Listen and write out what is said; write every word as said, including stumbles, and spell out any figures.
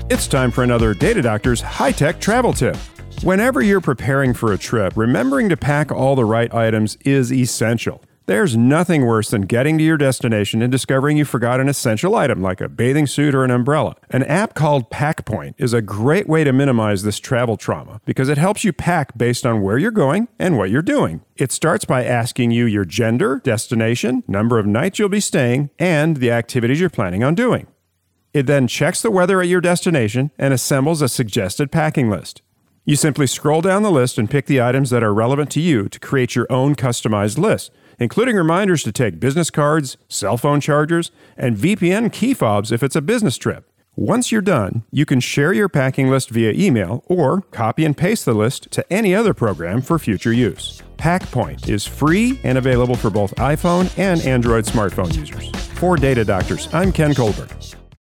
It's time for another Data Doctor's high-tech travel tip. Whenever you're preparing for a trip, remembering to pack all the right items is essential. There's nothing worse than getting to your destination and discovering you forgot an essential item like a bathing suit or an umbrella. An app called PackPoint is a great way to minimize this travel trauma because it helps you pack based on where you're going and what you're doing. It starts by asking you your gender, destination, number of nights you'll be staying, and the activities you're planning on doing. It then checks the weather at your destination and assembles a suggested packing list. You simply scroll down the list and pick the items that are relevant to you to create your own customized list, including reminders to take business cards, cell phone chargers, and V P N key fobs if it's a business trip. Once you're done, you can share your packing list via email or copy and paste the list to any other program for future use. PackPoint is free and available for both iPhone and Android smartphone users. For Data Doctors, I'm Ken Colburn.